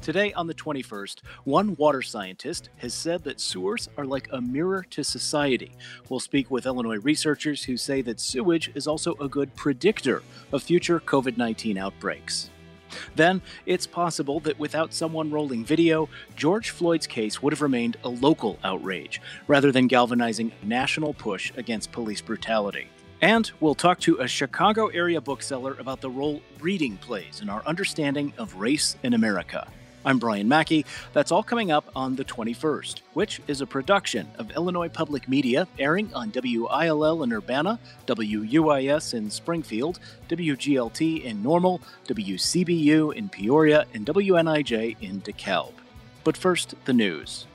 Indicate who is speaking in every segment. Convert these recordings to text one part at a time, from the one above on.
Speaker 1: Today, on the 21st, one water scientist has said that sewers are like a mirror to society. We'll speak with Illinois researchers who say that sewage is also a good predictor of future COVID 19 outbreaks. Then, it's possible that without someone rolling video, George Floyd's case would have remained a local outrage, rather than galvanizing a national push against police brutality. And we'll talk to a Chicago area bookseller about the role reading plays in our understanding of race in America. I'm Brian Mackey. That's all coming up on the 21st, which is a production of Illinois Public Media, airing on WILL in Urbana, WUIS in Springfield, WGLT in Normal, WCBU in Peoria, and WNIJ in DeKalb. But first, the news.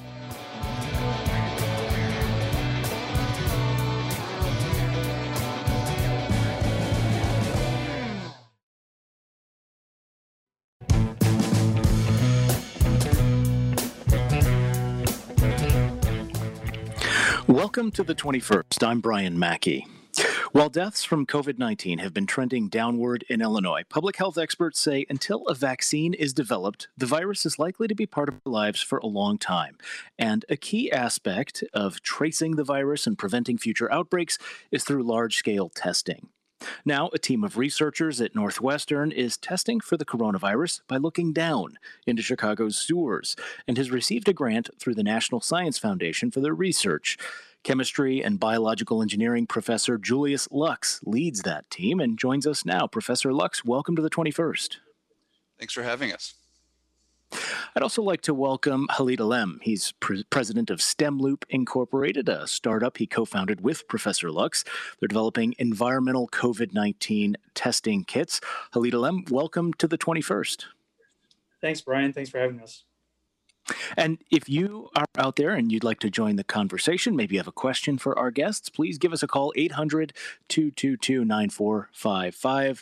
Speaker 1: Welcome to the 21st. I'm Brian Mackey. While deaths from COVID 19 have been trending downward in Illinois, public health experts say until a vaccine is developed, the virus is likely to be part of our lives for a long time. And a key aspect of tracing the virus and preventing future outbreaks is through large scale testing. Now, a team of researchers at Northwestern is testing for the coronavirus by looking down into Chicago's sewers and has received a grant through the National Science Foundation for their research. Chemistry and biological engineering professor Julius Lux leads that team and joins us now. Professor Lux, welcome to the 21st.
Speaker 2: Thanks for having us.
Speaker 1: I'd also like to welcome Khalid Alem. He's president of STEMloop Incorporated, a startup he co-founded with Professor Lux. They're developing environmental COVID-19 testing kits. Khalid Alem, welcome to the 21st.
Speaker 3: Thanks, Brian. Thanks for having us.
Speaker 1: And if you are out there and you'd like to join the conversation, maybe you have a question for our guests, please give us a call, 800-222-9455,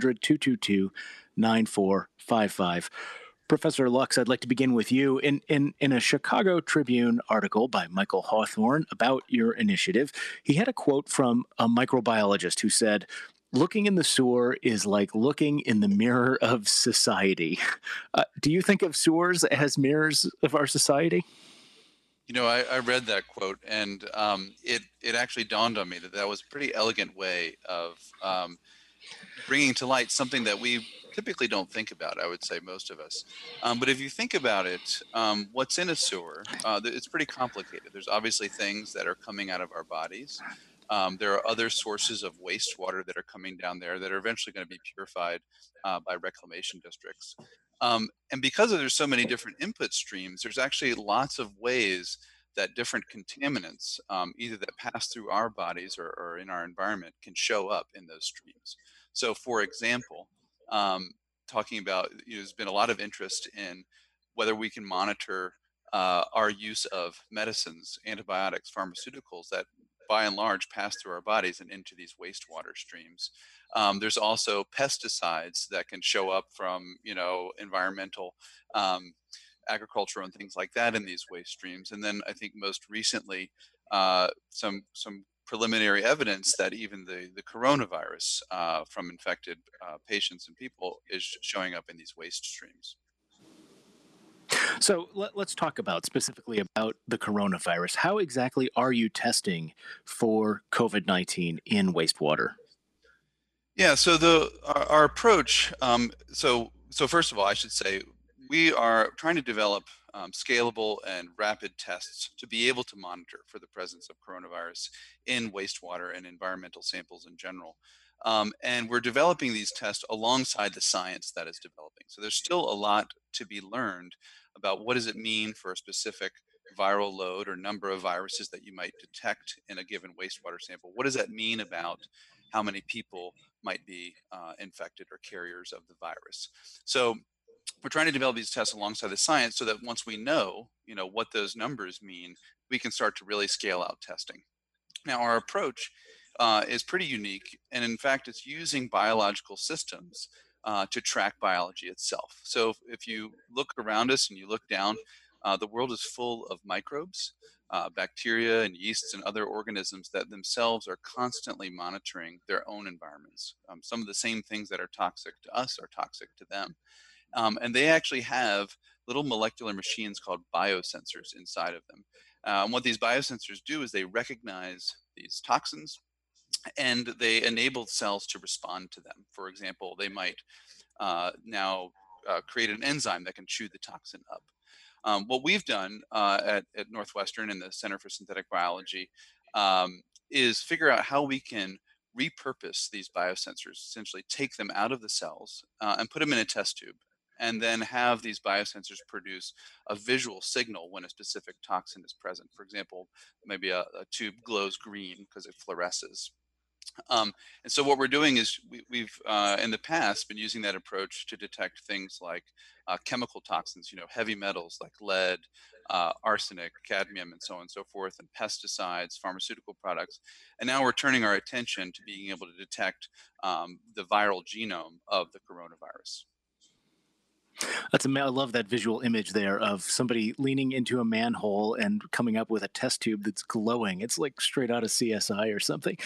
Speaker 1: 800-222-9455. Professor Lux, I'd like to begin with you. In a Chicago Tribune article by Michael Hawthorne about your initiative, he had a quote from a microbiologist who said, "Looking in the sewer is like looking in the mirror of society." Do you think of sewers as mirrors of our society?
Speaker 2: You know, I read that quote, and it actually dawned on me that was a pretty elegant way of bringing to light something that we typically don't think about, I would say, most of us. But if you think about it, what's in a sewer, it's pretty complicated. There's obviously things that are coming out of our bodies. There are other sources of wastewater that are coming down there that are eventually going to be purified by reclamation districts. And because there's so many different input streams, there's actually lots of ways that different contaminants, either that pass through our bodies or in our environment, can show up in those streams. So, for example, talking about, there's been a lot of interest in whether we can monitor our use of medicines, antibiotics, pharmaceuticals that by and large pass through our bodies and into these wastewater streams. There's also pesticides that can show up from, environmental agriculture and things like that in these waste streams. And then I think most recently, some preliminary evidence that even the coronavirus from infected patients and people is showing up in these waste streams.
Speaker 1: So let's talk specifically about the coronavirus. How exactly are you testing for COVID-19 in wastewater?
Speaker 2: Yeah, so our approach. So first of all, I should say we are trying to develop scalable and rapid tests to be able to monitor for the presence of coronavirus in wastewater and environmental samples in general. And we're developing these tests alongside the science that is developing. So there's still a lot to be learned about what does it mean for a specific viral load or number of viruses that you might detect in a given wastewater sample. What does that mean about how many people might be infected or carriers of the virus? So we're trying to develop these tests alongside the science so that once we know, what those numbers mean, we can start to really scale out testing. Now, our approach is pretty unique, and in fact, it's using biological systems to track biology itself. So if you look around us and you look down, the world is full of microbes, bacteria and yeasts and other organisms that themselves are constantly monitoring their own environments. Some of the same things that are toxic to us are toxic to them. And they actually have little molecular machines called biosensors inside of them. And what these biosensors do is they recognize these toxins and they enable cells to respond to them. For example, they might now create an enzyme that can chew the toxin up. What we've done at Northwestern in the Center for Synthetic Biology is figure out how we can repurpose these biosensors, essentially take them out of the cells and put them in a test tube, and then have these biosensors produce a visual signal when a specific toxin is present. For example, maybe a tube glows green because it fluoresces. And so what we're doing is we've in the past been using that approach to detect things like chemical toxins, heavy metals like lead, arsenic, cadmium, and so on and so forth, and pesticides, pharmaceutical products. And now we're turning our attention to being able to detect the viral genome of the coronavirus.
Speaker 1: I love that visual image there of somebody leaning into a manhole and coming up with a test tube that's glowing. It's like straight out of CSI or something.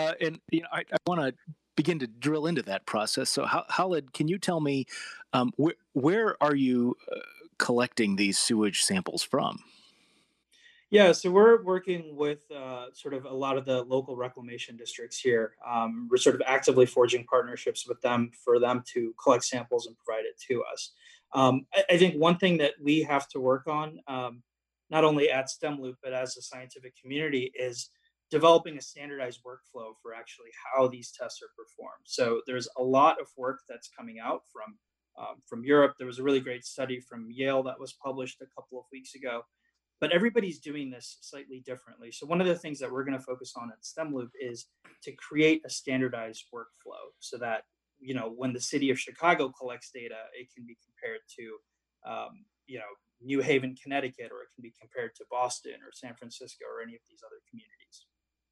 Speaker 1: I want to begin to drill into that process. So, Khaled, can you tell me where are you collecting these sewage samples from?
Speaker 3: Yeah, so we're working with sort of a lot of the local reclamation districts here. We're sort of actively forging partnerships with them for them to collect samples and provide it to us. I think one thing that we have to work on, not only at STEM Loop, but as a scientific community, is developing a standardized workflow for actually how these tests are performed. So there's a lot of work that's coming out from Europe. There was a really great study from Yale that was published a couple of weeks ago, but everybody's doing this slightly differently. So one of the things that we're going to focus on at STEM Loop is to create a standardized workflow so that, when the city of Chicago collects data, it can be compared to, New Haven, Connecticut, or it can be compared to Boston or San Francisco or any of these other communities.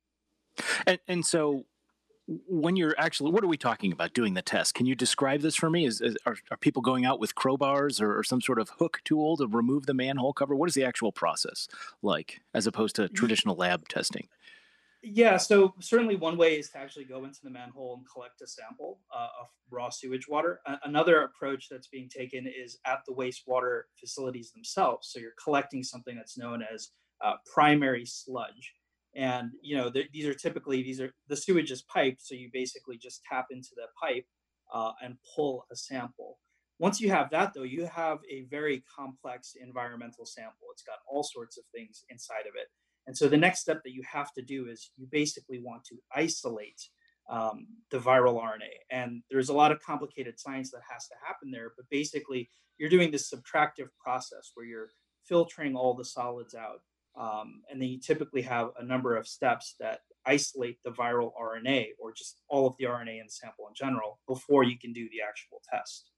Speaker 1: And so when you're actually, what are we talking about doing the test? Can you describe this for me? Are people going out with crowbars or some sort of hook tool to remove the manhole cover? What is the actual process like as opposed to traditional lab testing?
Speaker 3: Yeah, so certainly one way is to actually go into the manhole and collect a sample of raw sewage water. Another approach that's being taken is at the wastewater facilities themselves. So you're collecting something that's known as primary sludge. And these are the sewage is piped, so you basically just tap into the pipe and pull a sample. Once you have that, though, you have a very complex environmental sample. It's got all sorts of things inside of it, and so the next step that you have to do is you basically want to isolate the viral RNA. And there's a lot of complicated science that has to happen there. But basically, you're doing this subtractive process where you're filtering all the solids out. And then you typically have a number of steps that isolate the viral RNA or just all of the RNA in the sample in general before you can do the actual test.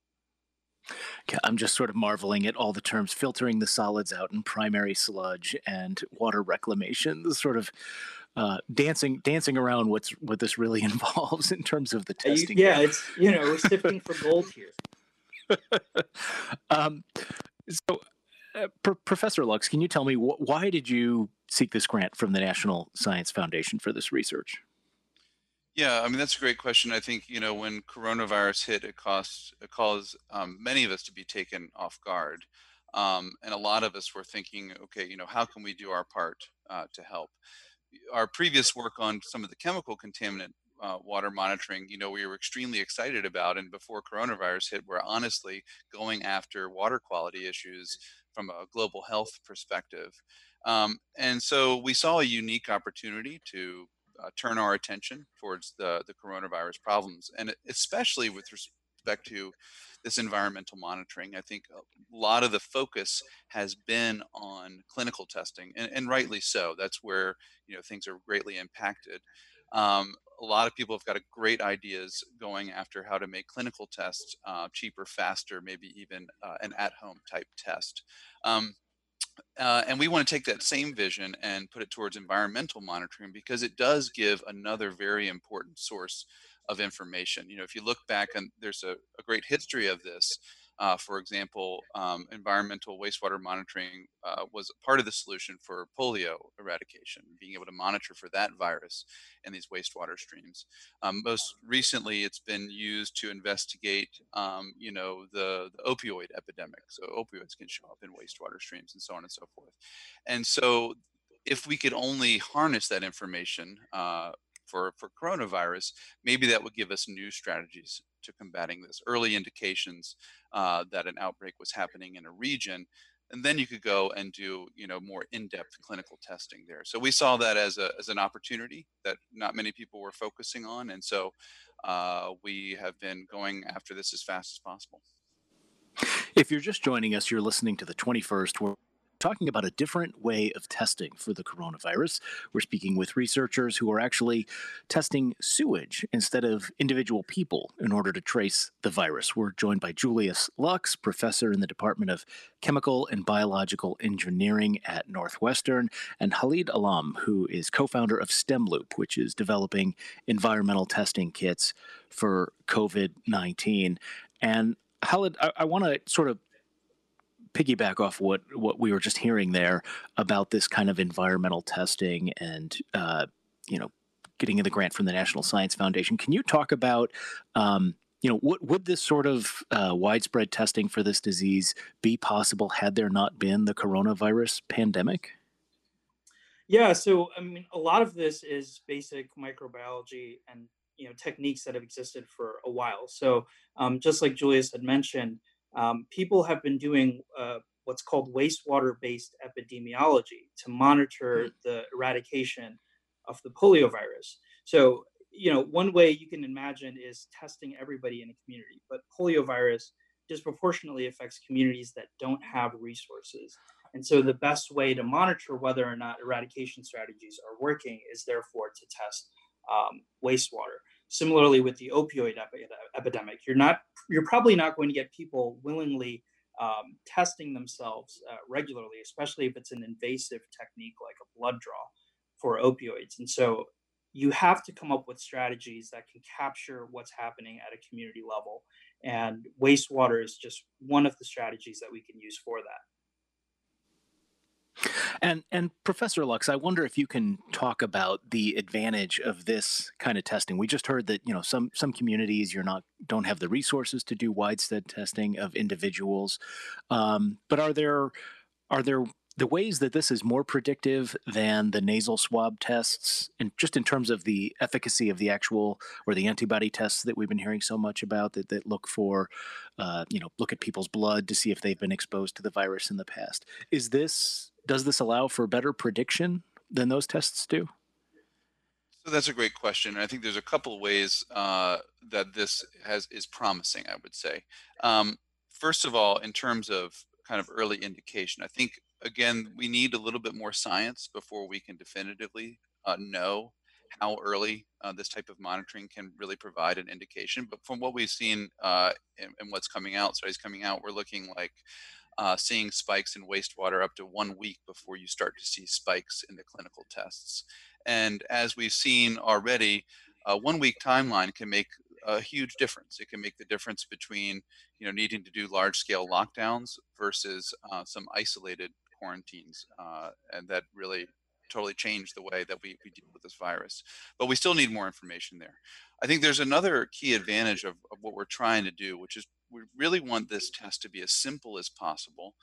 Speaker 1: Yeah, I'm just sort of marveling at all the terms filtering the solids out in primary sludge and water reclamation, the sort of dancing around what this really involves in terms of the testing
Speaker 3: Yeah,
Speaker 1: here.
Speaker 3: it's, we're sifting for gold here.
Speaker 1: um, so, Professor Lux, can you tell me why did you seek this grant from the National Science Foundation for this research?
Speaker 2: Yeah, I mean that's a great question. I think when coronavirus hit, it caused many of us to be taken off guard, and a lot of us were thinking, okay, how can we do our part to help? Our previous work on some of the chemical contaminant water monitoring, we were extremely excited about, and before coronavirus hit, we're honestly going after water quality issues from a global health perspective, and so we saw a unique opportunity to turn our attention towards the coronavirus problems, and especially with respect to this environmental monitoring. I think a lot of the focus has been on clinical testing, and rightly so. That's where things are greatly impacted. A lot of people have got great ideas going after how to make clinical tests cheaper, faster, maybe even an at-home type test. Um, and we want to take that same vision and put it towards environmental monitoring because it does give another very important source of information. If you look back, and there's a great history of this, For example, environmental wastewater monitoring was part of the solution for polio eradication, being able to monitor for that virus in these wastewater streams. Most recently, it's been used to investigate, the opioid epidemic. So opioids can show up in wastewater streams and so on and so forth. And so, if we could only harness that information for coronavirus, maybe that would give us new strategies to combating this, early indications that an outbreak was happening in a region, and then you could go and do more in-depth clinical testing there. So we saw that as an opportunity that not many people were focusing on, and so we have been going after this as fast as possible.
Speaker 1: If you're just joining us, you're listening to the 21st. We're talking about a different way of testing for the coronavirus. We're speaking with researchers who are actually testing sewage instead of individual people in order to trace the virus. We're joined by Julius Lux, professor in the Department of Chemical and Biological Engineering at Northwestern, and Khalid Alam, who is co-founder of STEMloop, which is developing environmental testing kits for COVID-19. And Khalid, I want to sort of piggyback off what we were just hearing there about this kind of environmental testing and you know getting the grant from the National Science Foundation. Can you talk about what would this sort of widespread testing for this disease be possible had there not been the coronavirus pandemic?
Speaker 3: Yeah, so I mean, a lot of this is basic microbiology and techniques that have existed for a while. So just like Julius had mentioned, people have been doing what's called wastewater-based epidemiology to monitor the eradication of the polio virus. So one way you can imagine is testing everybody in a community, but polio virus disproportionately affects communities that don't have resources. And so the best way to monitor whether or not eradication strategies are working is therefore to test wastewater. Similarly, with the opioid epidemic, you're probably not going to get people willingly testing themselves regularly, especially if it's an invasive technique like a blood draw for opioids. And so you have to come up with strategies that can capture what's happening at a community level. And wastewater is just one of the strategies that we can use for that.
Speaker 1: And Professor Lux, I wonder if you can talk about the advantage of this kind of testing. We just heard that some communities don't have the resources to do widespread testing of individuals, but are there the ways that this is more predictive than the nasal swab tests, and just in terms of the efficacy of the actual or the antibody tests that we've been hearing so much about that look for, look at people's blood to see if they've been exposed to the virus in the past? Does this allow for better prediction than those tests do?
Speaker 2: So that's a great question. And I think there's a couple of ways that this is promising, I would say. First of all, in terms of kind of early indication, I think, again, we need a little bit more science before we can definitively know how early this type of monitoring can really provide an indication. But from what we've seen and what's coming out, studies coming out, we're looking like seeing spikes in wastewater up to 1 week before you start to see spikes in the clinical tests. And as we've seen already, a 1 week timeline can make a huge difference. It can make the difference between needing to do large scale lockdowns versus some isolated quarantines, and that really totally changed the way that we deal with this virus. But we still need more information there. I think there's another key advantage of what we're trying to do, which is we really want this test to be as simple as possible,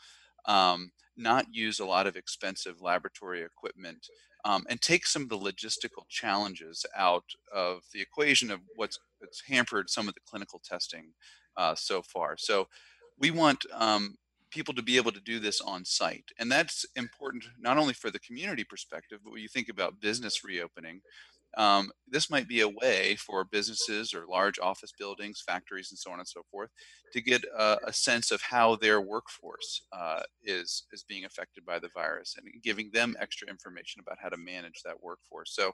Speaker 2: not use a lot of expensive laboratory equipment, and take some of the logistical challenges out of the equation of what's hampered some of the clinical testing so far. So we want people to be able to do this on site. And that's important not only for the community perspective, but when you think about business reopening, this might be a way for businesses or large office buildings, factories, and so on and so forth to get a sense of how their workforce is being affected by the virus and giving them extra information about how to manage that workforce. So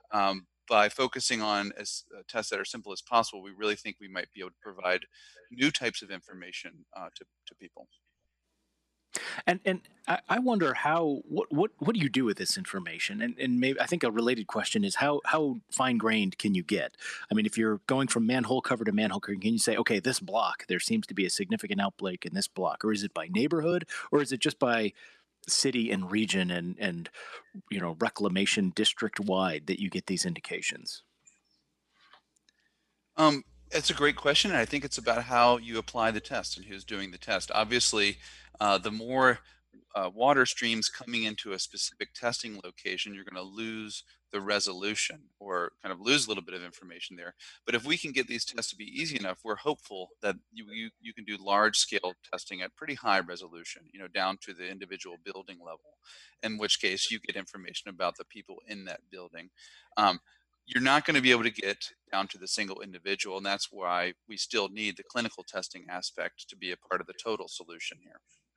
Speaker 2: by focusing on tests that are simple as possible, we really think we might be able to provide new types of information to people.
Speaker 1: And I wonder what do you do with this information? And maybe I think a related question is how fine grained can you get? I mean, if you're going from manhole cover to manhole cover, can you say, okay, this block there seems to be a significant outbreak in this block, or is it by neighborhood, or is it just by city and region and reclamation district wide that you get these indications?
Speaker 2: It's a great question, and I think it's about how you apply the test and who's doing the test. Obviously, the more water streams coming into a specific testing location, you're going to lose the resolution or kind of lose a little bit of information there. But if we can get these tests to be easy enough, we're hopeful that you can do large scale testing at pretty high resolution, down to the individual building level, in which case you get information about the people in that building. Um, you're not going to be able to get down to the single individual, and that's why we still need the clinical testing aspect to be a part of the total solution here.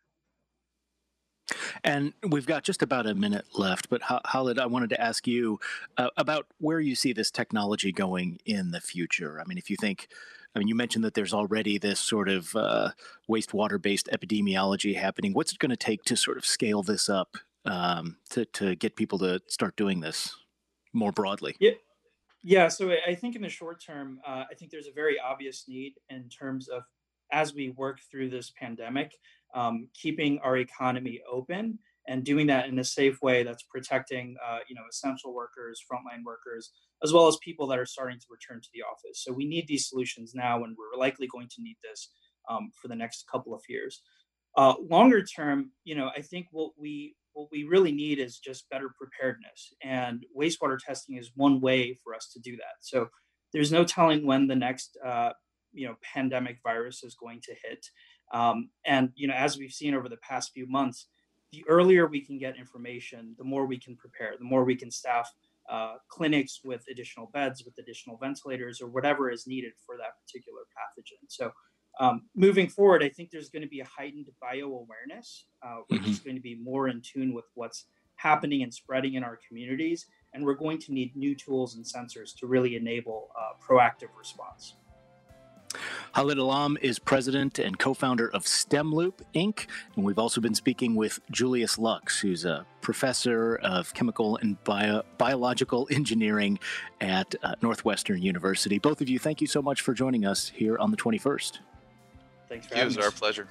Speaker 1: And we've got just about a minute left, but Khalid, I wanted to ask you about where you see this technology going in the future. I mean, if you think, I mean, you mentioned that there's already this sort of wastewater based epidemiology happening. What's it going to take to sort of scale this up to get people to start doing this more broadly?
Speaker 3: Yeah, yeah. So I think in the short term, I think there's a very obvious need in terms of as we work through this pandemic, keeping our economy open and doing that in a safe way that's protecting, essential workers, frontline workers, as well as people that are starting to return to the office. So we need these solutions now, and we're likely going to need this for the next couple of years. Longer term, I think what we really need is just better preparedness, and wastewater testing is one way for us to do that. So there's no telling when the next pandemic virus is going to hit, and as we've seen over the past few months, the earlier we can get information, the more we can prepare, the more we can staff clinics with additional beds, with additional ventilators, or whatever is needed for that particular pathogen. So moving forward, I think there's going to be a heightened bio awareness. We're
Speaker 1: Hmm.
Speaker 3: just going to be more in tune with what's happening and spreading in our communities. And we're going to need new tools and sensors to really enable proactive response.
Speaker 1: Khalid Alam is president and co-founder of STEMloop Inc. And we've also been speaking with Julius Lux, who's a professor of chemical and biological engineering at Northwestern University. Both of you, thank you so much for joining us here on the 21st.
Speaker 3: Thanks for
Speaker 2: It
Speaker 3: having
Speaker 2: was our
Speaker 3: us.
Speaker 2: pleasure.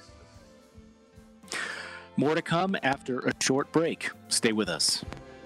Speaker 1: More to come after a short break. Stay with us.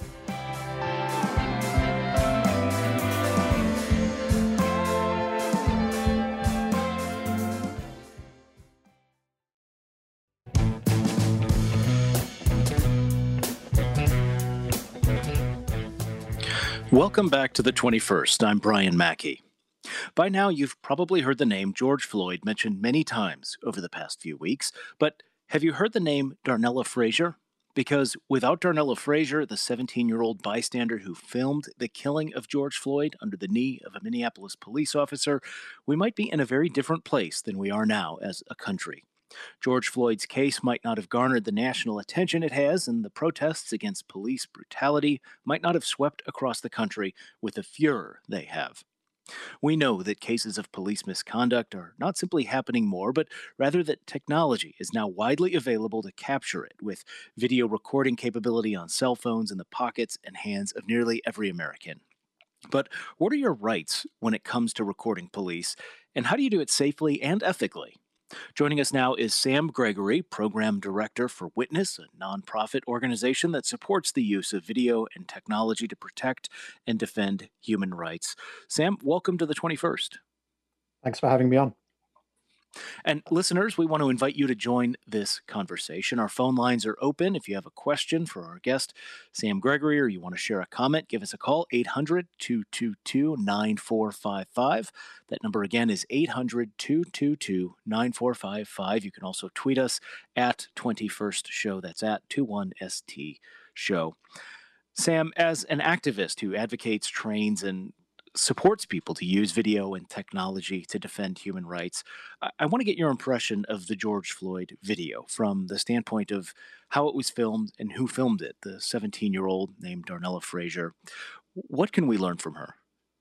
Speaker 1: Welcome back to the 21st. I'm Brian Mackey. By now, you've probably heard the name George Floyd mentioned many times over the past few weeks, but have you heard the name Darnella Frazier? Because without Darnella Frazier, the 17-year-old bystander who filmed the killing of George Floyd under the knee of a Minneapolis police officer, we might be in a very different place than we are now as a country. George Floyd's case might not have garnered the national attention it has, and the protests against police brutality might not have swept across the country with the furor they have. We know that cases of police misconduct are not simply happening more, but rather that technology is now widely available to capture it, with video recording capability on cell phones in the pockets and hands of nearly every American. But what are your rights when it comes to recording police, and how do you do it safely and ethically? Joining us now is Sam Gregory, Program Director for Witness, a nonprofit organization that supports the use of video and technology to protect and defend human rights. Sam, welcome to the 21st.
Speaker 4: Thanks for having me on.
Speaker 1: And listeners, we want to invite you to join this conversation. Our phone lines are open. If you have a question for our guest, Sam Gregory, or you want to share a comment, give us a call, 800-222-9455. That number again is 800-222-9455. You can also tweet us at 21st Show. That's at 21ST Show. Sam, as an activist who advocates, trains, and supports people to use video and technology to defend human rights, I want to get your impression of the George Floyd video from the standpoint of how it was filmed and who filmed it, the 17-year-old named Darnella Frazier. What can we learn from her?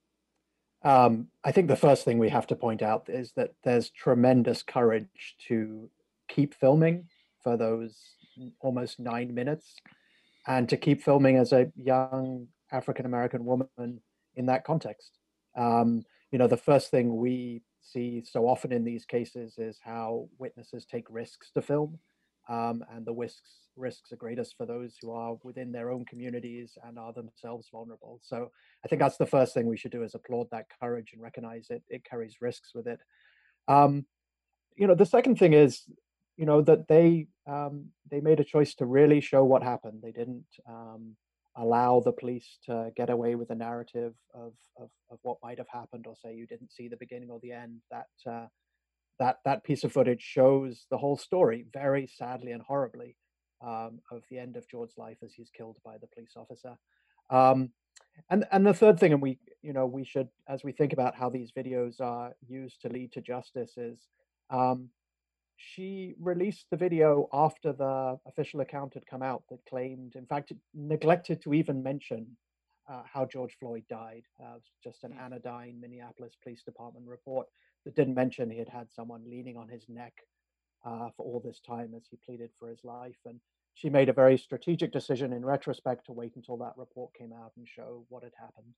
Speaker 4: I think the first thing we have to point out is that there's tremendous courage to keep filming for those almost 9 minutes, and to keep filming as a young African American woman in that context. The first thing we see so often in these cases is how witnesses take risks to film, and the risks are greatest for those who are within their own communities and are themselves vulnerable. So I think that's the first thing we should do, is applaud that courage and recognize it carries risks with it. Um, the second thing is, that they made a choice to really show what happened. They didn't allow the police to get away with a narrative of what might have happened, or say you didn't see the beginning or the end. That piece of footage shows the whole story, very sadly and horribly, of the end of George's life as he's killed by the police officer. Um, and the third thing, and we should, as we think about how these videos are used to lead to justice, is um, she released the video after the official account had come out that claimed, in fact, it neglected to even mention how George Floyd died. It was just an anodyne Minneapolis Police Department report that didn't mention he had had someone leaning on his neck for all this time as he pleaded for his life. And she made a very strategic decision in retrospect to wait until that report came out and show what had happened.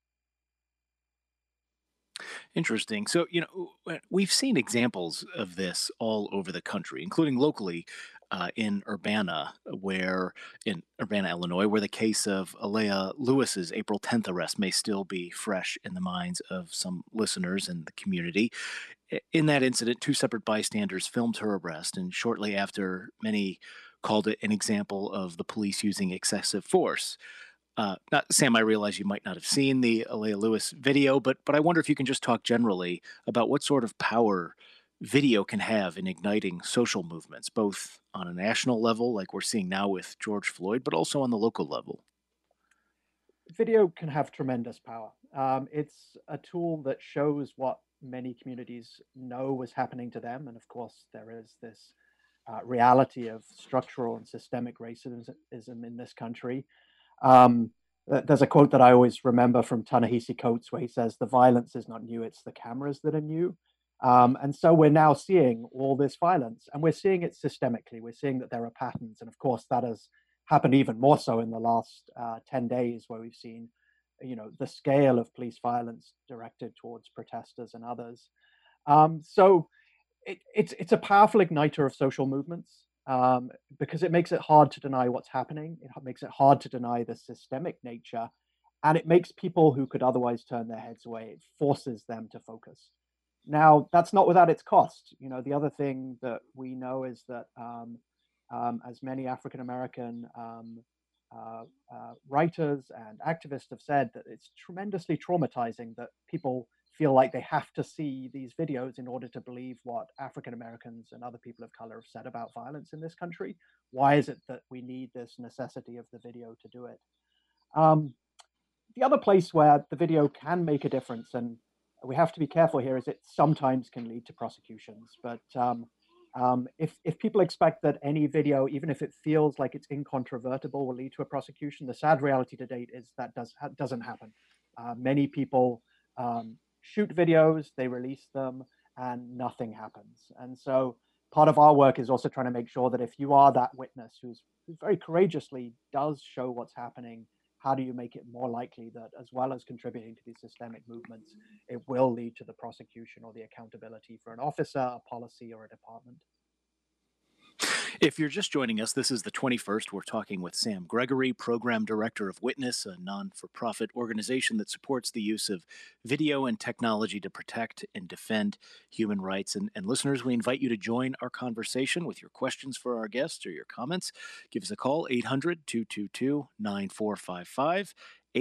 Speaker 1: Interesting. So, we've seen examples of this all over the country, including locally in Urbana, Illinois, where the case of Alea Lewis's April 10th arrest may still be fresh in the minds of some listeners in the community. In that incident, two separate bystanders filmed her arrest, and shortly after, many called it an example of the police using excessive force. Sam, I realize you might not have seen the Alea Lewis video, but I wonder if you can just talk generally about what sort of power video can have in igniting social movements, both on a national level, like we're seeing now with George Floyd, but also on the local level.
Speaker 4: Video can have tremendous power. It's a tool that shows what many communities know was happening to them. And of course, there is this reality of structural and systemic racism in this country. There's a quote that I always remember from Ta-Nehisi Coates where he says, "The violence is not new, it's the cameras that are new." And so we're now seeing all this violence, and we're seeing it systemically. We're seeing that there are patterns. And of course, that has happened even more so in the last 10 days, where we've seen, the scale of police violence directed towards protesters and others. So it's a powerful igniter of social movements, because it makes it hard to deny what's happening. It makes it hard to deny the systemic nature, and it makes people who could otherwise turn their heads away, it forces them to focus. Now, that's not without its cost. The other thing that we know is that, as many African American writers and activists have said, that it's tremendously traumatizing that people feel like they have to see these videos in order to believe what African Americans and other people of color have said about violence in this country. Why is it that we need this necessity of the video to do it? The other place where the video can make a difference, and we have to be careful here, is it sometimes can lead to prosecutions. But if people expect that any video, even if it feels like it's incontrovertible, will lead to a prosecution, the sad reality to date is that doesn't happen. Many people shoot videos, they release them, and nothing happens. And so part of our work is also trying to make sure that if you are that witness who very courageously does show what's happening, how do you make it more likely that, as well as contributing to these systemic movements, it will lead to the prosecution or the accountability for an officer, a policy, or a department?
Speaker 1: If you're just joining us, this is the 21st. We're talking with Sam Gregory, Program Director of Witness, a non-for-profit organization that supports the use of video and technology to protect and defend human rights. And listeners, we invite you to join our conversation with your questions for our guests or your comments. Give us a call, 800-222-9455,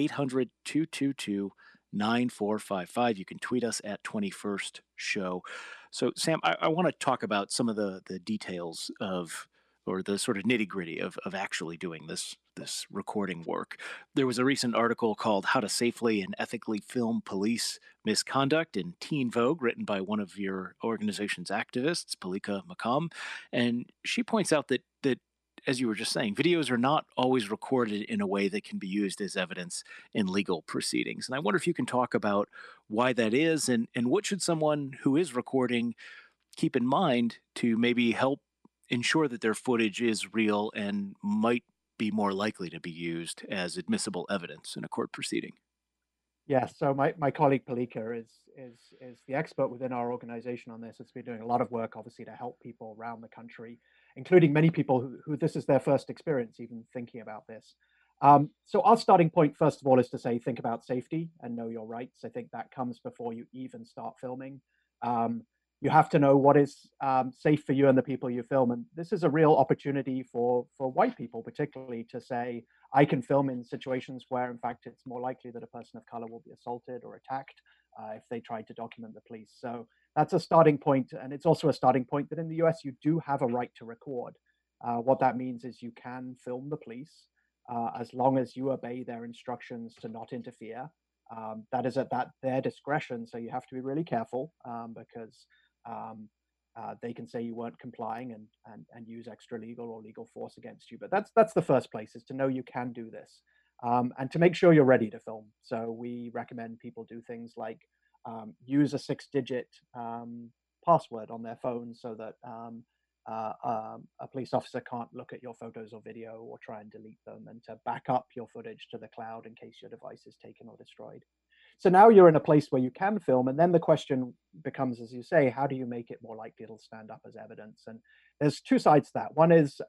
Speaker 1: 800-222-9455. You can tweet us at 21st Show. So, Sam, I want to talk about some of the details of, or the sort of nitty gritty of actually doing this recording work. There was a recent article called "How to Safely and Ethically Film Police Misconduct" in Teen Vogue, written by one of your organization's activists, Palika Makam, and she points out that as you were just saying, videos are not always recorded in a way that can be used as evidence in legal proceedings. And I wonder if you can talk about why that is, and what should someone who is recording keep in mind to maybe help ensure that their footage is real and might be more likely to be used as admissible evidence in a court proceeding?
Speaker 4: Yeah, so my colleague Palika is the expert within our organization on this. It's been doing a lot of work, obviously, to help people around the country, including many people who this is their first experience even thinking about this. So our starting point, first of all, is to say think about safety and know your rights. I think that comes before you even start filming. Um, you have to know what is safe for you and the people you film, and this is a real opportunity for white people, particularly, to say, I can film in situations where, in fact, it's more likely that a person of color will be assaulted or attacked if they try to document the police. So that's a starting point. And it's also a starting point that in the US, you do have a right to record. What that means is you can film the police as long as you obey their instructions to not interfere. That is at their discretion. So you have to be really careful because um, they can say you weren't complying and use extra legal or legal force against you. But that's the first place, is to know you can do this, and to make sure you're ready to film. So we recommend people do things like use a 6-digit password on their phone so that a police officer can't look at your photos or video or try and delete them, and to back up your footage to the cloud in case your device is taken or destroyed. So now you're in a place where you can film, and then the question becomes, as you say, how do you make it more likely it'll stand up as evidence? And there's two sides to that. One is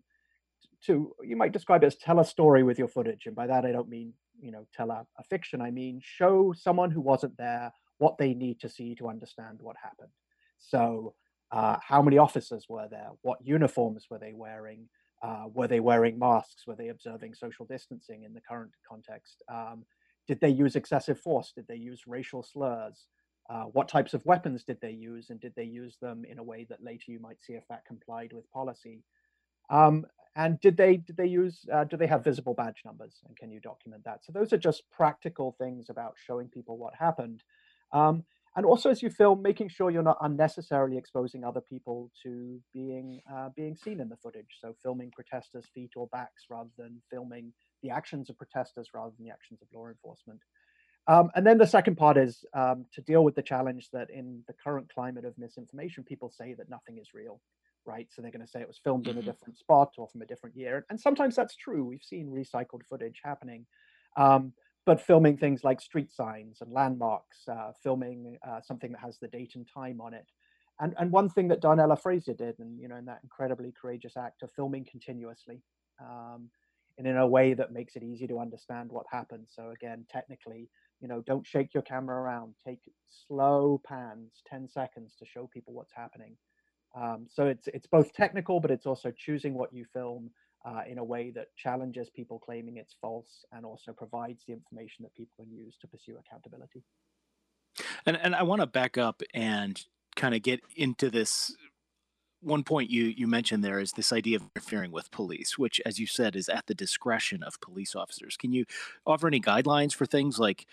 Speaker 4: to, you might describe it as, tell a story with your footage, and by that I don't mean tell a fiction. I mean show someone who wasn't there what they need to see to understand what happened. So how many officers were there? What uniforms were they wearing? Were they wearing masks? Were they observing social distancing in the current context? Did they use excessive force? Did they use racial slurs? What types of weapons did they use? And did they use them in a way that later you might see if that complied with policy? Um, and did they use do they have visible badge numbers? And can you document that? So those are just practical things about showing people what happened. Um, and also, as you film, making sure you're not unnecessarily exposing other people to being seen in the footage. So filming protesters' feet or backs rather than filming the actions of protesters rather than the actions of law enforcement. And then the second part is to deal with the challenge that in the current climate of misinformation, people say that nothing is real, right? So they're going to say it was filmed in a
Speaker 2: Hmm.
Speaker 4: different spot or from a different year. And sometimes that's true. We've seen recycled footage happening. Um, but filming things like street signs and landmarks, filming something that has the date and time on it. And one thing that Darnella Frazier did, and in that incredibly courageous act of filming continuously, um, and in a way that makes it easy to understand what happened. So again, technically, don't shake your camera around. Take slow pans, 10 seconds, to show people what's happening. So it's both technical, but it's also choosing what you film in a way that challenges people claiming it's false, and also provides the information that people can use to pursue accountability.
Speaker 1: And I want to back up and kind of get into this. One point you mentioned there is this idea of interfering with police, which, as you said, is at the discretion of police officers. Can you offer any guidelines for things like,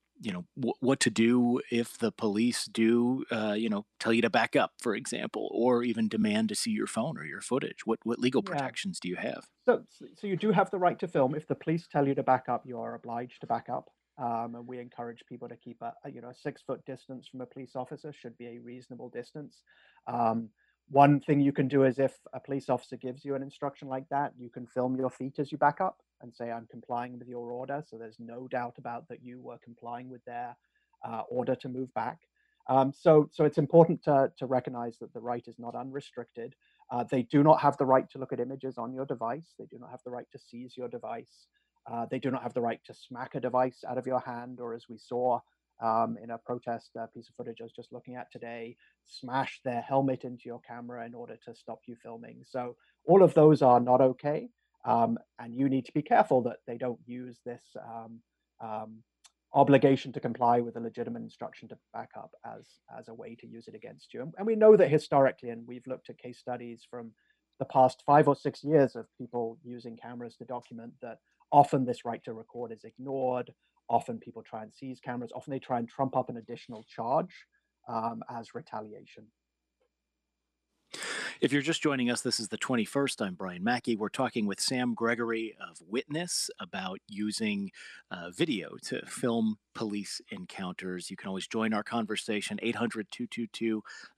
Speaker 1: what to do if the police do, tell you to back up, for example, or even demand to see your phone or your footage? What legal
Speaker 4: Yeah.
Speaker 1: protections do you have?
Speaker 4: So you do have the right to film. If the police tell you to back up, you are obliged to back up. And we encourage people to keep a 6-foot distance from a police officer should be a reasonable distance. Um, One thing you can do is, if a police officer gives you an instruction like that, you can film your feet as you back up and say, I'm complying with your order. So there's no doubt about that you were complying with their order to move back. So it's important to recognize that the right is not unrestricted. They do not have the right to look at images on your device. They do not have the right to seize your device. They do not have the right to smack a device out of your hand, or, as we saw in a protest piece of footage I was just looking at today, smash their helmet into your camera in order to stop you filming. So all of those are not okay. And you need to be careful that they don't use this um, obligation to comply with a legitimate instruction to back up as a way to use it against you. And we know that historically, and we've looked at case studies from the past 5 or 6 years of people using cameras to document, that often this right to record is ignored. Often people try and seize cameras. Often they try and trump up an additional charge as retaliation.
Speaker 1: If you're just joining us, this is the 21st. I'm Brian Mackey. We're talking with Sam Gregory of Witness about using video to film police encounters. You can always join our conversation, 800 222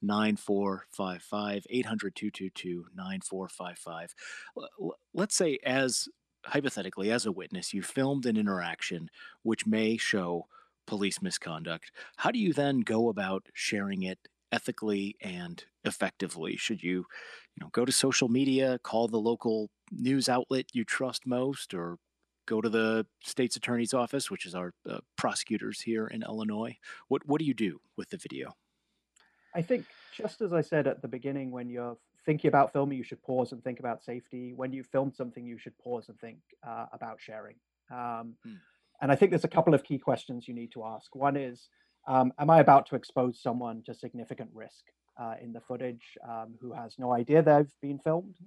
Speaker 1: 9455, 800 222 9455. Let's say, as hypothetically, as a witness, you filmed an interaction which may show police misconduct. How do you then go about sharing it ethically and effectively? Should you go to social media, call the local news outlet you trust most, or go to the state's attorney's office, which is our prosecutors here in Illinois? What do you do with the video?
Speaker 4: I think, just as I said at the beginning, when you're thinking about filming, you should pause and think about safety. When you film something, you should pause and think about sharing. Um,
Speaker 1: Hmm.
Speaker 4: and I think there's a couple of key questions you need to ask. One is, am I about to expose someone to significant risk in the footage, who has no idea they've been filmed,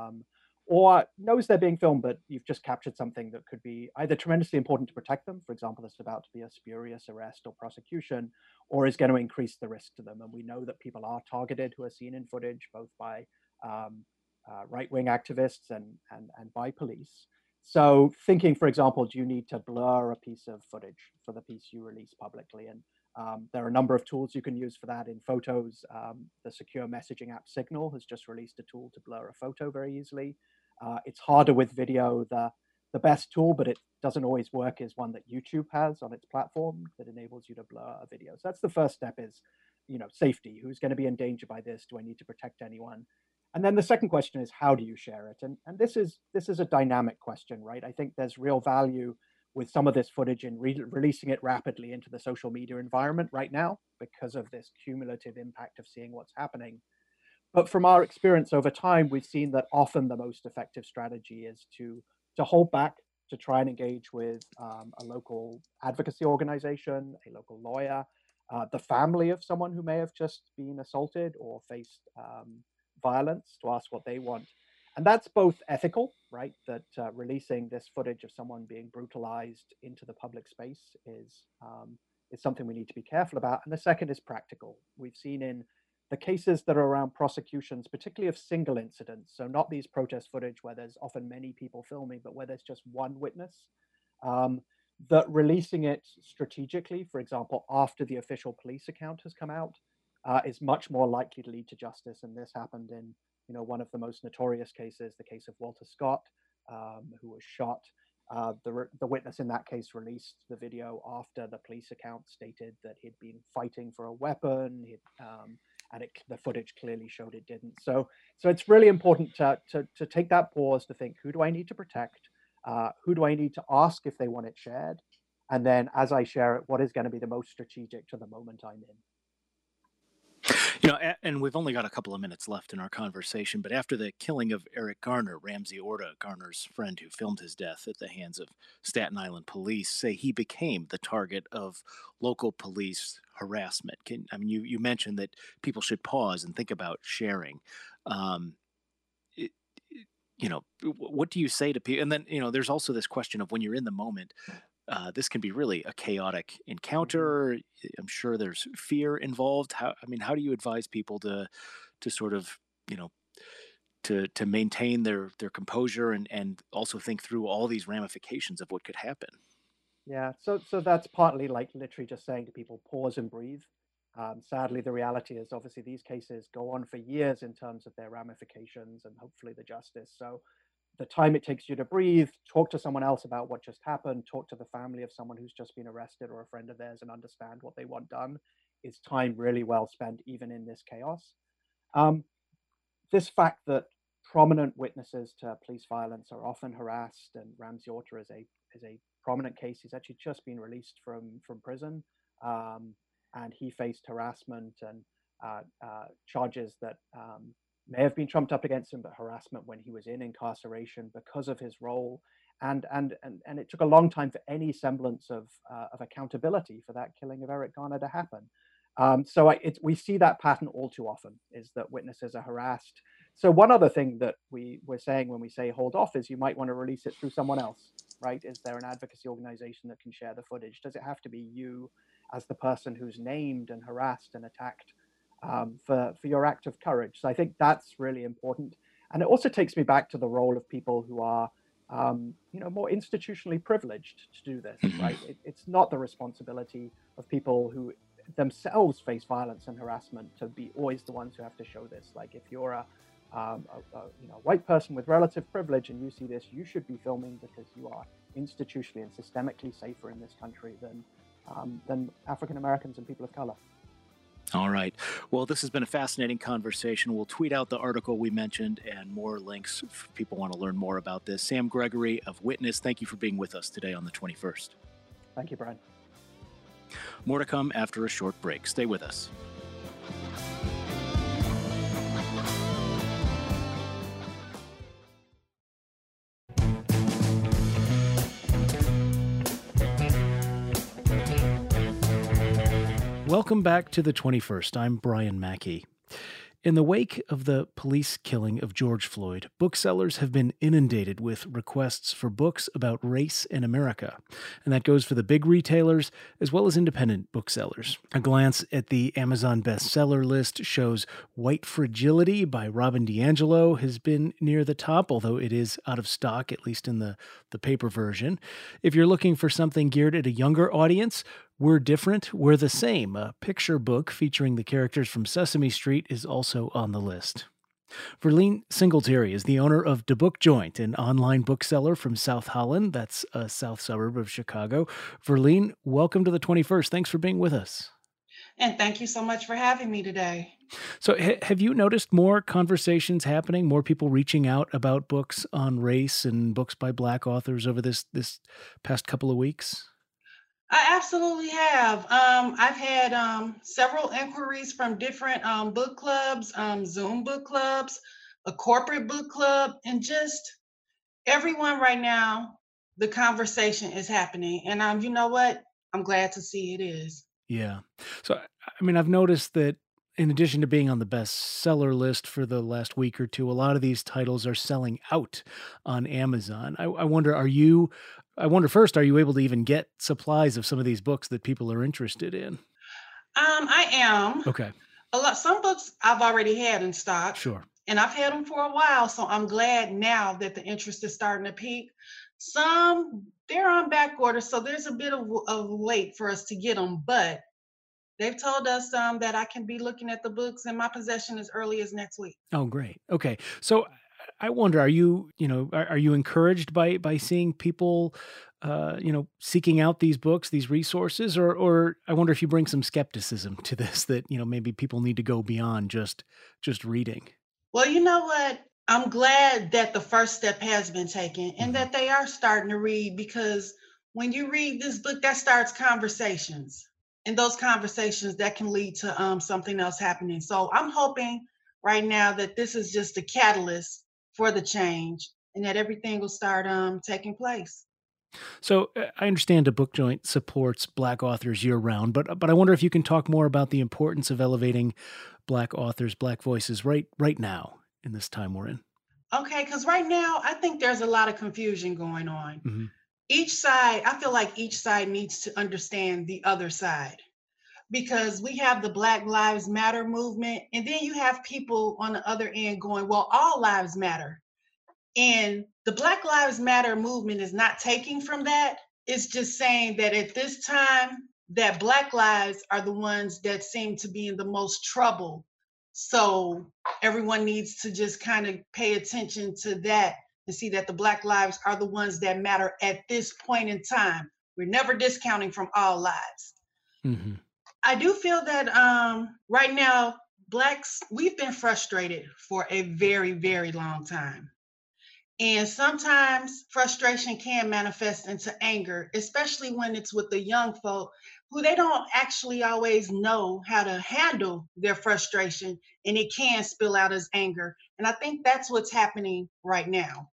Speaker 4: or knows they're being filmed, but you've just captured something that could be either tremendously important to protect them, for example, there's about to be a spurious arrest or prosecution, or is going to increase the risk to them. And we know that people are targeted who are seen in footage, both by right-wing activists and by police. So thinking, for example, do you need to blur a piece of footage for the piece you release publicly? And there are a number of tools you can use for that in photos. The secure messaging app Signal has just released a tool to blur a photo very easily. It's harder with video. The best tool, but it doesn't always work, is one that YouTube has on its platform that enables you to blur a video. So that's the first step, is, safety. Who's going to be in danger by this? Do I need to protect anyone? And then the second question is, how do you share it? And this is a dynamic question, right? I think there's real value with some of this footage in releasing it rapidly into the social media environment right now, because of this cumulative impact of seeing what's happening. But from our experience over time, we've seen that often the most effective strategy is to hold back, to try and engage with a local advocacy organization, a local lawyer, the family of someone who may have just been assaulted or faced violence, to ask what they want. And that's both ethical, right? That releasing this footage of someone being brutalized into the public space is something we need to be careful about. And the second is practical. We've seen in the cases that are around prosecutions, particularly of single incidents, so not these protest footage where there's often many people filming, but where there's just one witness, um, that releasing it strategically, for example, after the official police account has come out, is much more likely to lead to justice. And this happened in, one of the most notorious cases, the case of Walter Scott, who was shot. The witness in that case released the video after the police account stated that he'd been fighting for a weapon, and the footage clearly showed it didn't. So it's really important to take that pause to think, who do I need to protect? Who do I need to ask if they want it shared? And then as I share it, what is going to be the most strategic to the moment I'm in?
Speaker 1: And we've only got a couple of minutes left in our conversation, but after the killing of Eric Garner, Ramsey Orta, Garner's friend who filmed his death at the hands of Staten Island police, say he became the target of local police harassment. You mentioned that people should pause and think about sharing. Um, it, what do you say to people? And then, there's also this question of when you're in the moment, this can be really a chaotic encounter. I'm sure there's fear involved. How do you advise people to sort of, you know, to maintain their composure and also think through all these ramifications of what could happen?
Speaker 4: Yeah, so that's partly like literally just saying to people, pause and breathe. Sadly, the reality is obviously these cases go on for years in terms of their ramifications and hopefully the justice. So the time it takes you to breathe, talk to someone else about what just happened, talk to the family of someone who's just been arrested or a friend of theirs and understand what they want done, is time really well spent, even in this chaos. Um, this fact that prominent witnesses to police violence are often harassed, and Ramsey Orta is a prominent case. He's actually just been released from prison, and he faced harassment and charges that may have been trumped up against him, but harassment when he was in incarceration because of his role. And it took a long time for any semblance of accountability for that killing of Eric Garner to happen. We see that pattern all too often, is that witnesses are harassed. So one other thing that we're saying when we say hold off is you might want to release it through someone else, right? Is there an advocacy organization that can share the footage? Does it have to be you as the person who's named and harassed and attacked? for your act of courage. So I think that's really important. And it also takes me back to the role of people who are, more institutionally privileged to do this, right? It's not the responsibility of people who themselves face violence and harassment to be always the ones who have to show this. Like if you're a white person with relative privilege and you see this, you should be filming because you are institutionally and systemically safer in this country than African Americans and people of color.
Speaker 1: All right. Well, this has been a fascinating conversation. We'll tweet out the article we mentioned and more links if people want to learn more about this. Sam Gregory of Witness, thank you for being with us today on the 21st.
Speaker 4: Thank you, Brian.
Speaker 1: More to come after a short break. Stay with us. Welcome back to the 21st. I'm Brian Mackey. In the wake of the police killing of George Floyd, booksellers have been inundated with requests for books about race in America. And that goes for the big retailers as well as independent booksellers. A glance at the Amazon bestseller list shows White Fragility by Robin DiAngelo has been near the top, although it is out of stock, at least in the paper version. If you're looking for something geared at a younger audience, We're Different, We're the Same, a picture book featuring the characters from Sesame Street, is also on the list. Verlene Singletary is the owner of Da Book Joint, an online bookseller from South Holland. That's a south suburb of Chicago. Verlene, welcome to the 21st. Thanks for being with us.
Speaker 5: And thank you so much for having me today.
Speaker 1: So have you noticed more conversations happening, more people reaching out about books on race and books by Black authors over this past couple of weeks?
Speaker 5: I absolutely have. I've had several inquiries from different book clubs, Zoom book clubs, a corporate book club, and just everyone right now. The conversation is happening. And you know what? I'm glad to see it is.
Speaker 1: Yeah. So, I mean, I've noticed that in addition to being on the bestseller list for the last week or two, a lot of these titles are selling out on Amazon. I wonder, first, are you able to even get supplies of some of these books that people are interested in?
Speaker 5: I am.
Speaker 1: Okay.
Speaker 5: Some books I've already had in stock.
Speaker 1: Sure.
Speaker 5: And I've had them for a while, so I'm glad now that the interest is starting to peak. Some, they're on back order, so there's a bit of wait for us to get them, but they've told us that I can be looking at the books in my possession as early as next week.
Speaker 1: Oh, great. Okay. So I wonder, are you encouraged by seeing people, seeking out these books, these resources, or I wonder if you bring some skepticism to this, that, maybe people need to go beyond just reading.
Speaker 5: Well, you know what? I'm glad that the first step has been taken and that they are starting to read, because when you read this book, that starts conversations. And those conversations that can lead to something else happening. So I'm hoping right now that this is just a catalyst for the change and that everything will start taking place.
Speaker 1: So I understand Da Book Joint supports Black authors year round, but I wonder if you can talk more about the importance of elevating Black authors, Black voices right now in this time we're in.
Speaker 5: Okay, because right now I think there's a lot of confusion going on.
Speaker 1: Mm-hmm.
Speaker 5: I feel like each side needs to understand the other side, because we have the Black Lives Matter movement, and then you have people on the other end going, well, all lives matter. And the Black Lives Matter movement is not taking from that. It's just saying that at this time, that Black lives are the ones that seem to be in the most trouble. So everyone needs to just kind of pay attention to that and see that the Black lives are the ones that matter at this point in time. We're never discounting from all lives.
Speaker 1: Mm-hmm.
Speaker 5: I do feel that right now, Blacks, we've been frustrated for a very, very long time. And sometimes frustration can manifest into anger, especially when it's with the young folk who they don't actually always know how to handle their frustration, and it can spill out as anger. And I think that's what's happening right now.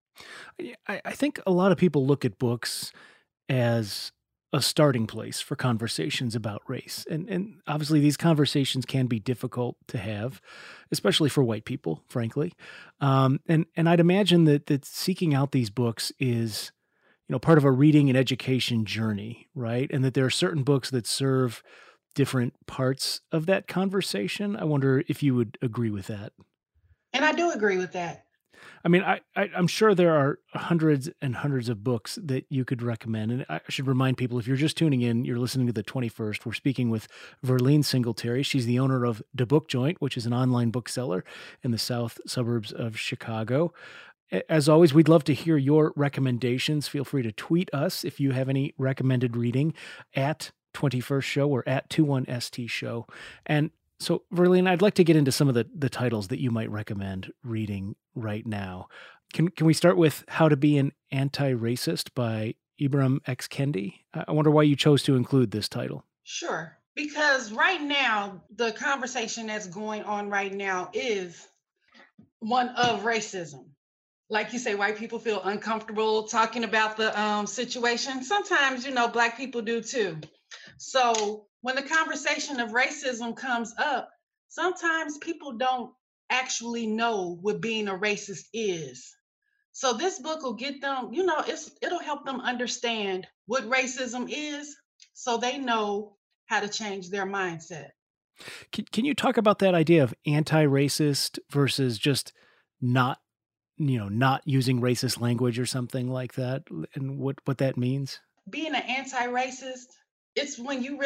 Speaker 1: I think a lot of people look at books as a starting place for conversations about race. And obviously these conversations can be difficult to have, especially for white people, frankly. And I'd imagine that seeking out these books is, part of a reading and education journey, right? And that there are certain books that serve different parts of that conversation. I wonder if you would agree with that.
Speaker 5: And I do agree with that.
Speaker 1: I mean, I'm sure there are hundreds and hundreds of books that you could recommend. And I should remind people, if you're just tuning in, you're listening to the 21st. We're speaking with Verlene Singletary. She's the owner of The Book Joint, which is an online bookseller in the south suburbs of Chicago. As always, we'd love to hear your recommendations. Feel free to tweet us if you have any recommended reading at 21st Show or at 21ST Show. And so, Verlene, I'd like to get into some of the titles that you might recommend reading right now. Can we start with How to Be an Anti-Racist by Ibram X. Kendi? I wonder why you chose to include this title.
Speaker 5: Sure. Because right now, the conversation that's going on right now is one of racism. Like you say, white people feel uncomfortable talking about the situation. Sometimes, Black people do too. So when the conversation of racism comes up, sometimes people don't actually know what being a racist is. So this book will get them, it'll help them understand what racism is so they know how to change their mindset.
Speaker 1: Can you talk about that idea of anti-racist versus just not using racist language or something like that, and what that means?
Speaker 5: Being an anti-racist, it's when you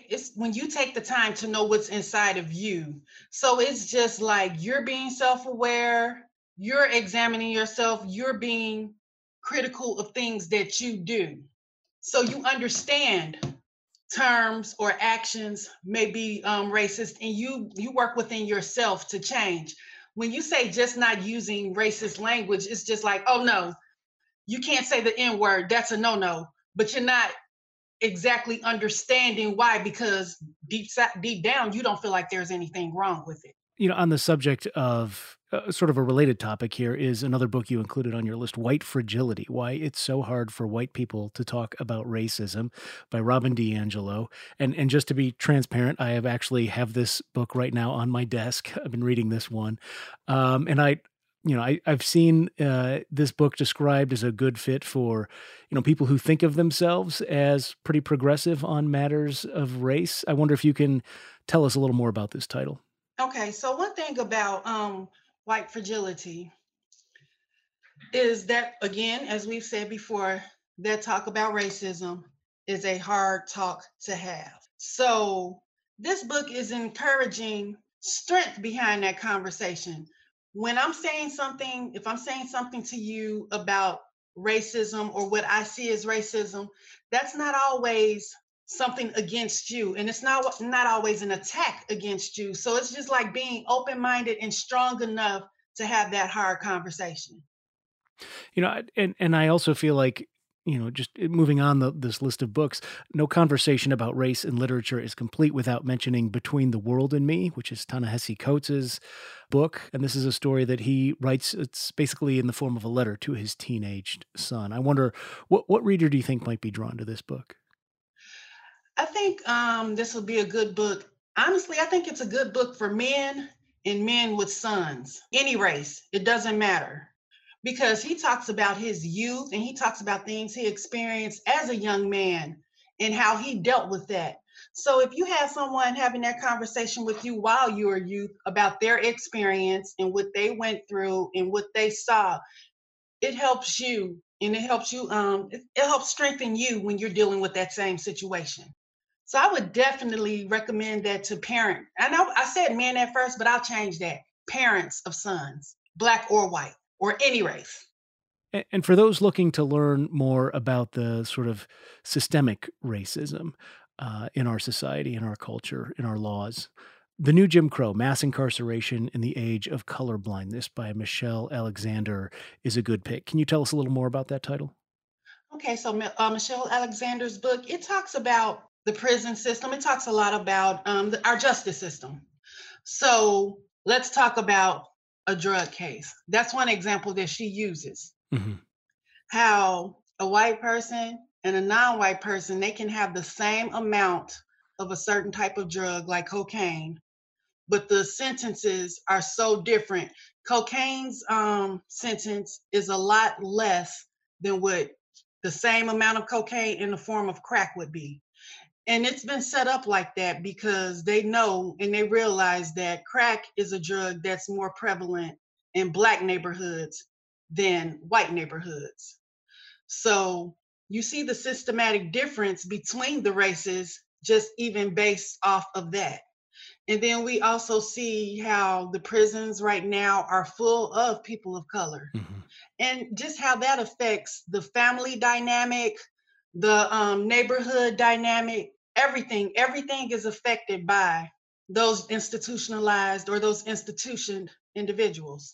Speaker 5: take the time to know what's inside of you. So it's just like you're being self-aware, you're examining yourself, you're being critical of things that you do. So you understand terms or actions may be racist, and you work within yourself to change. When you say just not using racist language, it's just like, oh no, you can't say the N-word, that's a no-no, but you're not exactly understanding why, because deep down, you don't feel like there's anything wrong with it.
Speaker 1: On the subject of sort of a related topic here is another book you included on your list, White Fragility, Why It's So Hard for White People to Talk About Racism by Robin DiAngelo. And just to be transparent, I have this book right now on my desk. I've been reading this one. And I've seen this book described as a good fit for, people who think of themselves as pretty progressive on matters of race. I wonder if you can tell us a little more about this title.
Speaker 5: Okay, so one thing about White Fragility is that, again, as we've said before, that talk about racism is a hard talk to have. So this book is encouraging strength behind that conversation. When I'm saying something, if I'm saying something to you about racism or what I see as racism, that's not always something against you, and it's not always an attack against you. So it's just like being open-minded and strong enough to have that hard conversation.
Speaker 1: And I also feel like, just moving on this list of books, no conversation about race in literature is complete without mentioning Between the World and Me, which is Ta-Nehisi Coates' book. And this is a story that he writes. It's basically in the form of a letter to his teenaged son. I wonder, what reader do you think might be drawn to this book?
Speaker 5: I think this will be a good book. Honestly, I think it's a good book for men and men with sons, any race, it doesn't matter. Because he talks about his youth and he talks about things he experienced as a young man and how he dealt with that. So if you have someone having that conversation with you while you were youth about their experience and what they went through and what they saw, it helps you, and it helps you, it helps strengthen you when you're dealing with that same situation. So I would definitely recommend that to parents. I know I said men at first, but I'll change that. Parents of sons, Black or white, or any race.
Speaker 1: And for those looking to learn more about the sort of systemic racism in our society, in our culture, in our laws, The New Jim Crow, Mass Incarceration in the Age of Colorblindness by Michelle Alexander is a good pick. Can you tell us a little more about that title?
Speaker 5: Okay, so Michelle Alexander's book, it talks about the prison system. It talks a lot about our justice system. So let's talk about a drug case. That's one example that she uses.
Speaker 1: Mm-hmm.
Speaker 5: How a white person and a non-white person, they can have the same amount of a certain type of drug like cocaine, but the sentences are so different. Cocaine's sentence is a lot less than what the same amount of cocaine in the form of crack would be. And it's been set up like that because they know and they realize that crack is a drug that's more prevalent in Black neighborhoods than white neighborhoods. So you see the systematic difference between the races just even based off of that. And then we also see how the prisons right now are full of people of color, and just how that affects the family dynamic, the neighborhood dynamic, everything is affected by those institutionalized or those institutioned individuals.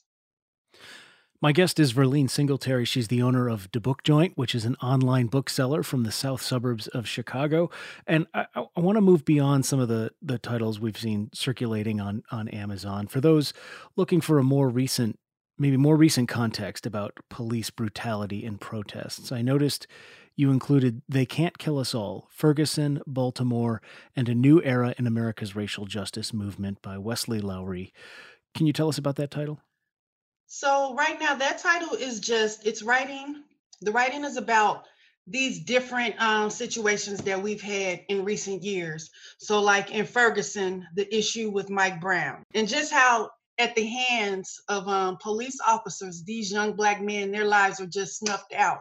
Speaker 1: My guest is Verlene Singletary. She's the owner of The Book Joint, which is an online bookseller from the south suburbs of Chicago. And I want to move beyond some of the titles we've seen circulating on Amazon. For those looking for a maybe more recent context about police brutality in protests, I noticed you included They Can't Kill Us All, Ferguson, Baltimore, and a New Era in America's Racial Justice Movement by Wesley Lowery. Can you tell us about that title?
Speaker 5: So right now that title is just, it's writing. The writing is about these different situations that we've had in recent years. So like in Ferguson, the issue with Mike Brown, and just how at the hands of police officers, these young Black men, their lives are just snuffed out.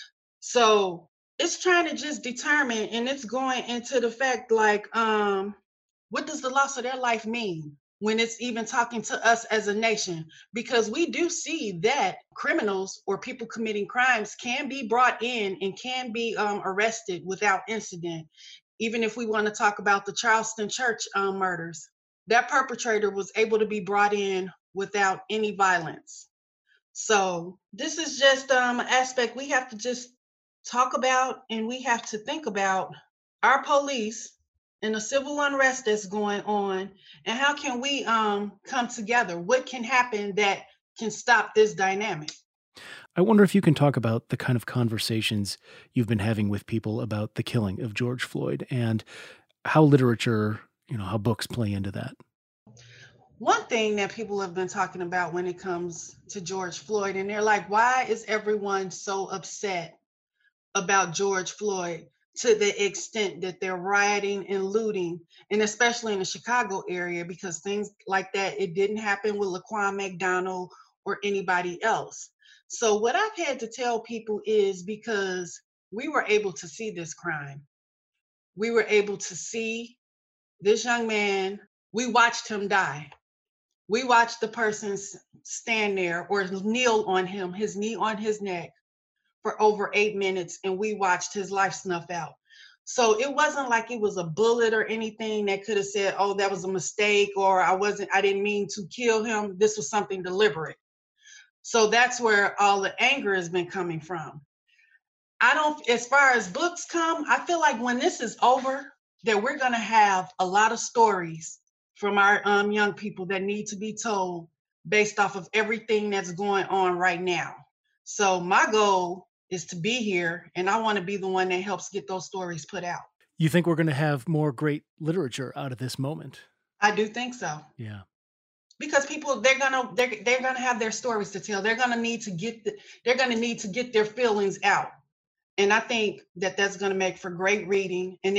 Speaker 5: So it's trying to just determine, and it's going into the fact like, what does the loss of their life mean when it's even talking to us as a nation? Because we do see that criminals or people committing crimes can be brought in and can be arrested without incident. Even if we want to talk about the Charleston church murders, that perpetrator was able to be brought in without any violence. So this is just an aspect we have to just talk about, and we have to think about our police and the civil unrest that's going on, and how can we come together? What can happen that can stop this dynamic?
Speaker 1: I wonder if you can talk about the kind of conversations you've been having with people about the killing of George Floyd and how literature, how books play into that.
Speaker 5: One thing that people have been talking about when it comes to George Floyd, and they're like, why is everyone so upset about George Floyd to the extent that they're rioting and looting, and especially in the Chicago area, because things like that, it didn't happen with Laquan McDonald or anybody else. So what I've had to tell people is, because we were able to see this crime, we were able to see this young man, we watched him die. We watched the person stand there or kneel on him, his knee on his neck, for over 8 minutes, and we watched his life snuff out. So it wasn't like it was a bullet or anything that could have said, oh, that was a mistake, or I didn't mean to kill him. This was something deliberate. So that's where all the anger has been coming from. As far as books come, I feel like when this is over, that we're gonna have a lot of stories from our young people that need to be told based off of everything that's going on right now. So my goal is to be here, and I want to be the one that helps get those stories put out.
Speaker 1: You think we're going to have more great literature out of this moment?
Speaker 5: I do think so.
Speaker 1: Yeah.
Speaker 5: Because people, they're gonna have their stories to tell. They're gonna need to get their feelings out. And I think that that's gonna make for great reading. And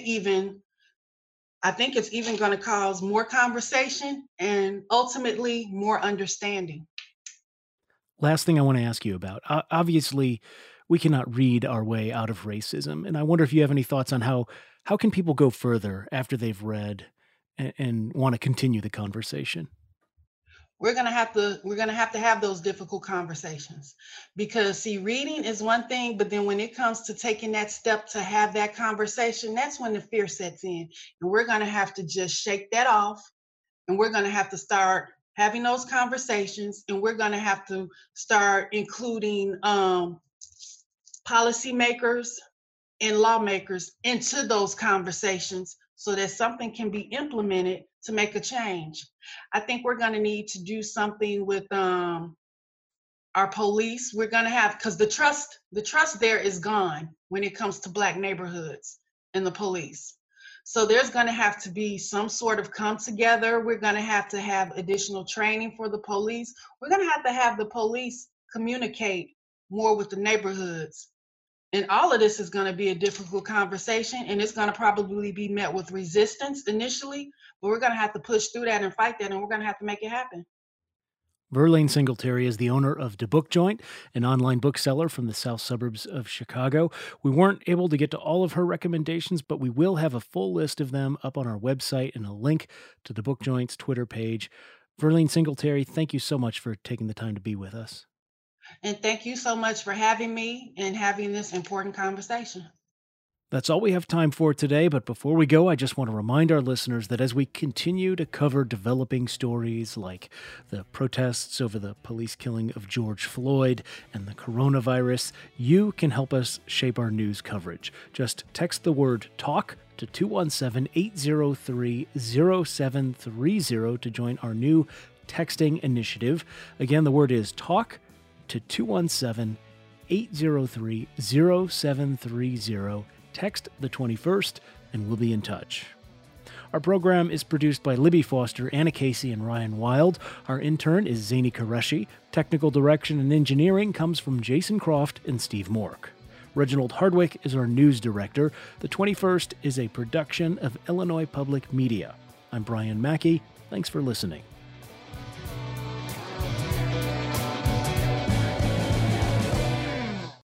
Speaker 5: I think it's even gonna cause more conversation and ultimately more understanding.
Speaker 1: Last thing I want to ask you about. Obviously, we cannot read our way out of racism, and I wonder if you have any thoughts on how can people go further after they've read and want to continue the conversation.
Speaker 5: We're gonna have to have those difficult conversations, because see, reading is one thing, but then when it comes to taking that step to have that conversation, that's when the fear sets in, and we're gonna have to just shake that off, and we're gonna have to start having those conversations, and we're gonna have to start including policymakers and lawmakers into those conversations so that something can be implemented to make a change. I think we're going to need to do something with our police. We're going to have, because the trust there is gone when it comes to Black neighborhoods and the police. So there's going to have to be some sort of come together. We're going to have additional training for the police. We're going to have the police communicate more with the neighborhoods And all of this is going to be a difficult conversation, and it's going to probably be met with resistance initially, but we're going to have to push through that and fight that, and we're going to have to make it happen.
Speaker 1: Verlaine Singletary is the owner of The Book Joint, an online bookseller from the south suburbs of Chicago. We weren't able to get to all of her recommendations, but we will have a full list of them up on our website and a link to The Book Joint's Twitter page. Verlaine Singletary, thank you so much for taking the time to be with us.
Speaker 5: And thank you so much for having me and having this important conversation.
Speaker 1: That's all we have time for today, but before we go, I just want to remind our listeners that as we continue to cover developing stories like the protests over the police killing of George Floyd and the coronavirus, you can help us shape our news coverage. Just text the word TALK to 217-803-0730 to join our new texting initiative. Again, the word is TALK to 217-803-0730. Text the 21st, and we'll be in touch. Our program is produced by Libby Foster, Anna Casey, and Ryan Wild. Our intern is Zaini Qureshi. Technical direction and engineering comes from Jason Croft and Steve Mork. Reginald Hardwick is our news director. The 21st is a production of Illinois Public Media. I'm Brian Mackey. Thanks for listening.